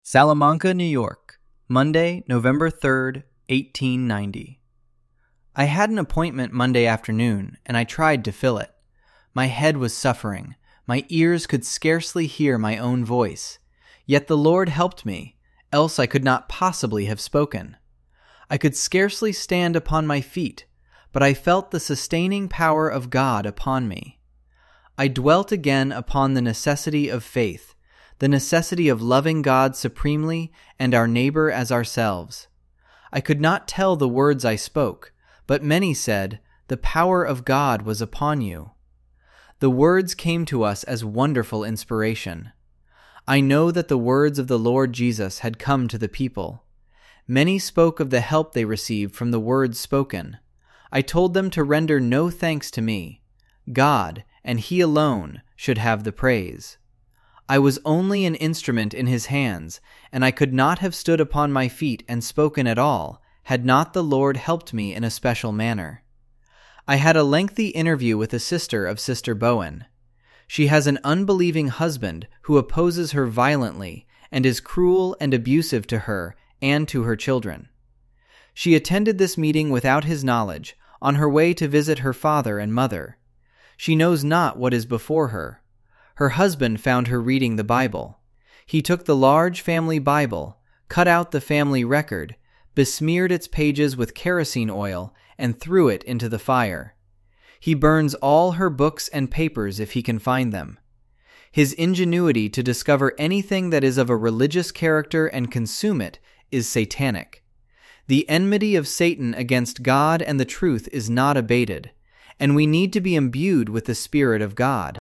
Salamanca, New York, Monday, November 3rd, 1890. I had an appointment Monday afternoon, and I tried to fill it. My head was suffering. My ears could scarcely hear my own voice. Yet the Lord helped me, else I could not possibly have spoken. I could scarcely stand upon my feet, but I felt the sustaining power of God upon me. I dwelt again upon the necessity of faith, the necessity of loving God supremely and our neighbor as ourselves. I could not tell the words I spoke, but many said, "The power of God was upon you." The words came to us as wonderful inspiration. I know that the words of the Lord Jesus had come to the people. Many spoke of the help they received from the words spoken. I told them to render no thanks to me. God, and He alone, should have the praise. I was only an instrument in His hands, and I could not have stood upon my feet and spoken at all, had not the Lord helped me in a special manner. I had a lengthy interview with a sister of Sister Bowen. She has an unbelieving husband who opposes her violently and is cruel and abusive to her and to her children. She attended this meeting without his knowledge, on her way to visit her father and mother. She knows not what is before her. Her husband found her reading the Bible. He took the large family Bible, cut out the family record, besmeared its pages with kerosene oil, and threw it into the fire. He burns all her books and papers if he can find them. His ingenuity to discover anything that is of a religious character and consume it is satanic. The enmity of Satan against God and the truth is not abated, and we need to be imbued with the Spirit of God.